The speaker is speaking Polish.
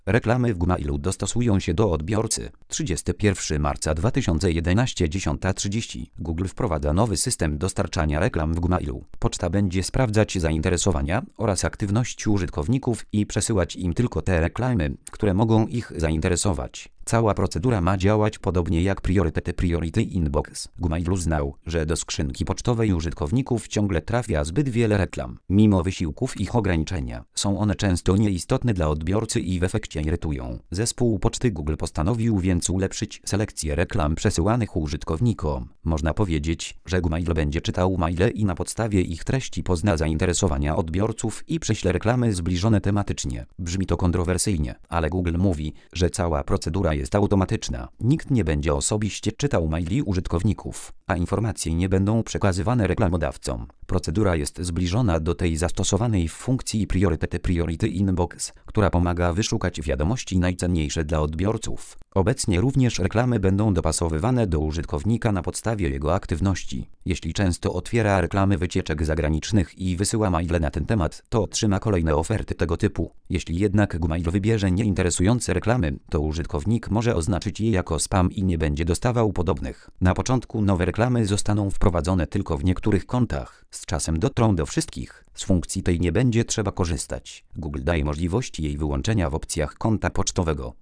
Reklamy w Gmailu dostosują się do odbiorcy. 31 marca 2011 10:30. Google wprowadza nowy system dostarczania reklam w Gmailu. Poczta będzie sprawdzać zainteresowania oraz aktywność użytkowników i przesyłać im tylko te reklamy, które mogą ich zainteresować. Cała procedura ma działać podobnie jak Priority Inbox. Gmail uznał, że do skrzynki pocztowej użytkowników ciągle trafia zbyt wiele reklam. Mimo wysiłków ich ograniczenia, są one często nieistotne dla odbiorcy i w efekcie irytują. Zespół poczty Google postanowił więc ulepszyć selekcję reklam przesyłanych użytkownikom. Można powiedzieć, że Gmail będzie czytał maile i na podstawie ich treści pozna zainteresowania odbiorców i prześle reklamy zbliżone tematycznie. Brzmi to kontrowersyjnie, ale Google mówi, że cała procedura jest automatyczna. Nikt nie będzie osobiście czytał maili użytkowników, a informacje nie będą przekazywane reklamodawcom. Procedura jest zbliżona do tej zastosowanej w funkcji Priority Inbox, która pomaga wyszukać wiadomości najcenniejsze dla odbiorców. Obecnie również reklamy będą dopasowywane do użytkownika na podstawie jego aktywności. Jeśli często otwiera reklamy wycieczek zagranicznych i wysyła maile na ten temat, to otrzyma kolejne oferty tego typu. Jeśli jednak Gmail wybierze nieinteresujące reklamy, to użytkownik może oznaczyć je jako spam i nie będzie dostawał podobnych. Na początku nowe reklamy zostaną wprowadzone tylko w niektórych kontach. Z czasem dotrą do wszystkich. Z funkcji tej nie będzie trzeba korzystać. Google daje możliwość jej wyłączenia w opcjach konta pocztowego.